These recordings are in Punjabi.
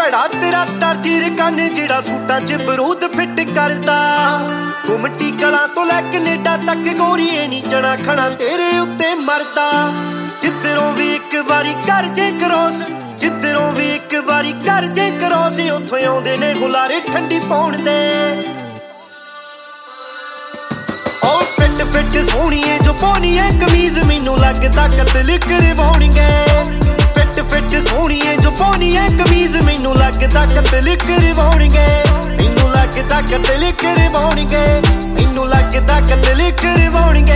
ਭੈੜਾ ਤੇਰਾ ਤਰਜੀਰ ਕੰਨ ਜਿਹੜਾ ਸੂਟਾਂ 'ਚ ਬਰੂਦ ਫਿੱਟ ਕਰਦਾ। ਗੁਮਟੀ ਕਲਾਂ ਤੋਂ ਲੈ ਕੈਨੇਡਾ ਤੱਕ ਗੋਰੀਏ ਨੀ ਜਣਾ ਖਣਾ ਤੇਰੇ ਉੱਤੇ ਮਰਦਾ। ਜਿੱਧਰੋਂ ਵੀ ਇੱਕ ਵਾਰੀ ਕਰ ਜੇ ਕਰੋਸ, ਜਿੱਧਰੋਂ ਵੀ ਇੱਕ ਵਾਰੀ ਕਰ ਜੇ ਕਰੋਸ, ਉੱਥੋਂ ਆਉਂਦੇ ਨੇ ਹੁਲਾਰੇ ਠੰਡੀ ਪਾਉਣ ਦੇ। ਉਹ ਫਿੱਟ ਫਿੱਟ ਸੋਹਣੀਏ ਜੋ ਪਾਉਣੀਏ ਕਮੀਜ਼, ਮੈਨੂੰ ਲੱਗਦਾ ਕਤਲ ਕਰਵਾਉਣਗੇ। ਫਿੱਟ ਫਿੱਟ ਸੋਹਣੀਏ ਜੋ ਪਾਉਣੀਏ ਕਮੀਜ਼, ਮੈਨੂੰ ਲੱਗਦਾ ਕਤਲ ਕਰਵਾਉਣਗੇ। ਮੈਨੂੰ ਲੱਗਦਾ ਕਤਲ ਕਰਵਾਉਣਗੇ, ਮੈਨੂੰ ਲੱਗਦਾ ਕਤਲ ਕਰਵਾਉਣਗੇ।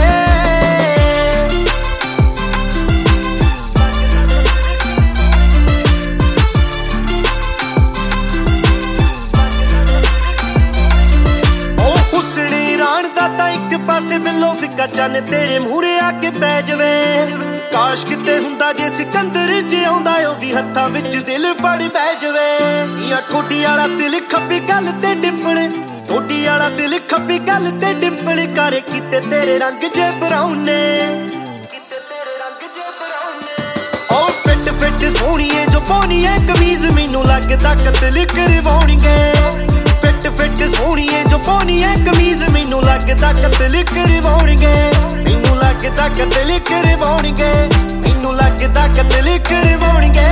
ਪਾਸੇ ਬਿੱਲੋ ਫਿੱਕਾ ਚੰਨ ਤੇਰੇ ਮੂਹਰੇ ਆ ਕੇ ਪੈ ਜਵੇ। ਕਾਸ਼ ਕਿਤੇ ਹੁੰਦਾ ਜੇ ਸਿਕੰਦਰ ਜਿਉਂਦਾ, ਉਹ ਵੀ ਹੱਥਾਂ ਵਿੱਚ ਦਿਲ ਫੜ ਬਹਿ ਜਵੇ। ਯਾ ਠੋਡੀ ਵਾਲਾ ਦਿਲ ਖੱਬੀ ਗੱਲ ਤੇ ਡਿੰਪਲ, ਠੋਡੀ ਵਾਲਾ ਦਿਲ ਖੱਬੀ ਗੱਲ ਤੇ ਡਿੰਪਲ ਕਰੇ ਕਿਤੇ ਤੇਰੇ ਰੰਗ ਜੇ ਬਰਾਉਨ ਨੇ, ਕਿਤੇ ਤੇਰੇ ਰੰਗ ਜੇ ਬਰਾਉਨ ਨੇ। ਉਹ ਫਿੱਟ ਫਿੱਟ ਸੋਹਣੀਏ ਜੋ ਪਾਉਣੀਏ ਕਮੀਜ਼, ਮੈਨੂੰ ਲੱਗਦਾ ਕਤਲ ਕਰਵਾਉਣਗੇ। ਫਿੱਟ ਫਿੱਟ ਸੋਹਣੀਏ ਜੋ ਪਾਉਣੀਏ ਕਮੀਜ਼, ਮੈਨੂੰ ਲੱਗਦਾ ਕਤਲ ਕਰਵਾਉਣਗੇ। ਮੈਨੂੰ ਲੱਗਦਾ ਕਤਲ ਕਰਵਾਉਣਗੇ, ਮੈਨੂੰ ਲੱਗਦਾ ਕਤਲ ਕਰਵਾਉਣਗੇ।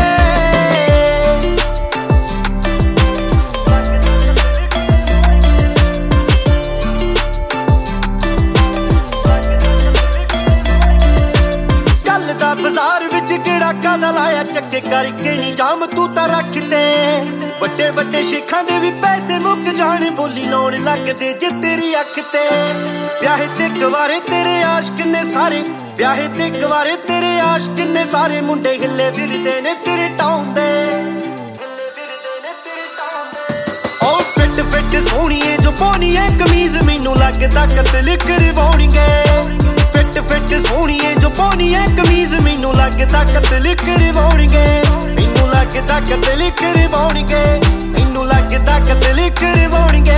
ਕੱਲ ਦਾ ਬਾਜ਼ਾਰ ਵਿੱਚ ਕਿਹੜਾ ਕਾਦਾ ਲਾਇਆ, ਚੱਕੇ ਕਰਕੇ ਨੀ ਜਾਮ ਤੂੰ ਤਾਂ ਰੱਖ ਤੇ। ਵੱਡੇ ਵੱਡੇ ਸ਼ੇਖਾਂ ਦੇ ਵੀ ਪੈਸੇ ਮੁੱਕ ਜਾਣ, ਬੋਲੀ ਲਾਉਣ ਲੱਗਦੇ ਜੇ ਤੇਰੀ ਅੱਖ ਤੇ। ਵਿਆਹੇ ਤੇ ਗਵਾਰੇ ਤੇਰੇ ਆਸ਼ਕ ਨੇ ਸਾਰੇ, ਵਿਆਹੇ ਤੇ ਗਵਾਰੇ ਤੇਰੇ ਆਸ਼ਕ ਨੇ ਸਾਰੇ। ਮੁੰਡੇ ਹਿੱਲੇ ਫਿਰਦੇ ਨੇ ਤੇਰੇ ਟਾਉਨ ਦੇ, ਉਹ ਫਿੱਟ ਫਿੱਟ ਸੋਹਣੀਏ ਜੋ ਪਾਉਣੀਏ ਕਮੀਜ਼, ਮੈਨੂੰ ਲੱਗਦਾ ਕਤਲ ਕਰਵਾਉਣਗੇ। ਫਿੱਟ ਫਿੱਟ ਸੋਹਣੀਏ ਜੋ ਪਾਉਣੀਏ ਕਮੀਜ਼, ਮੈਨੂੰ ਲੱਗਦਾ ਕਤਲ ਕਰਵਾਉਣਗੇ। ਮੈਨੂੰ ਲੱਗਦਾ ਕਤਲ ਕਰਵਾਉਣਗੇ, ਮੈਨੂੰ ਲੱਗਦਾ ਕਤਲ ਕਰਵਾਉਣਗੇ।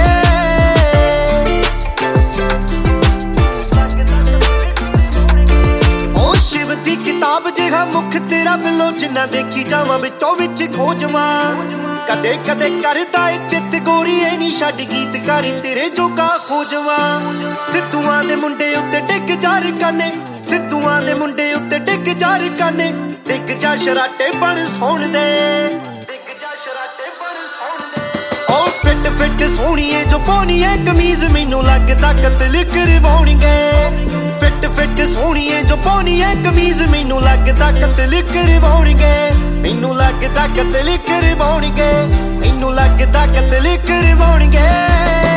ਉਹ ਸ਼ਿਵ ਦੀ ਕਿਤਾਬ ਜਿਹਾ ਮੁਖ ਤੇਰਾ ਬਿੱਲੋ, ਜਿੰਨਾ ਦੇਖੀ ਜਾਵਾਂ ਵਿੱਚੋਂ ਵਿੱਚ ਖੋਜਵਾਂ। ਕਦੇ ਕਦੇ ਕਰਦਾ ਏ ਚਿੱਤ ਗੋਰੀਏ ਨੀ ਛੱਡ ਗੀਤਕਾਰੀ ਤੇਰੇ ਜੋਗਾ ਖੋਜਵਾਂ। ਸਿੱਧੂਆਂ ਦੇ ਮੁੰਡੇ ਉੱਤੇ ਡਿੱਗ ਜਾ ਰਕਾਨੇ, ਸਿੱਧੂਆਂ ਦੇ ਮੁੰਡੇ ਉੱਤੇ ਡਿੱਗ ਜਾ ਰਕਾਨੇ। ਡਿੱਗ ਜਾ ਸ਼ਰਾਟੇ ਬਣ ਸੌਣ ਦੇ, ਡਿੱਗ ਜਾ ਸ਼ਰਾਟੇ ਬਣ ਸੌਣ ਦੇ। ਉਹ ਫਿੱਟ ਫਿੱਟ ਸੋਹਣੀਏ ਜੋ ਪਾਉਣੀਏ ਕਮੀਜ਼, ਮੈਨੂੰ ਲੱਗਦਾ ਕਤਲ ਕਰਵਾਉਣਗੇ। ਫਿੱਟ ਫਿੱਟ ਸੋਹਣੀਏ ਜੋ ਪਾਉਣੀਏ ਕਮੀਜ਼, ਮੈਨੂੰ ਲੱਗਦਾ ਕਤਲ ਕਰਵਾਉਣਗੇ। ਮੈਨੂੰ ਲੱਗਦਾ ਕਤਲ ਕਰਵਾਉਣਗੇ, ਮੈਨੂੰ ਲੱਗਦਾ ਕਤਲ ਕਰਵਾਉਣਗੇ।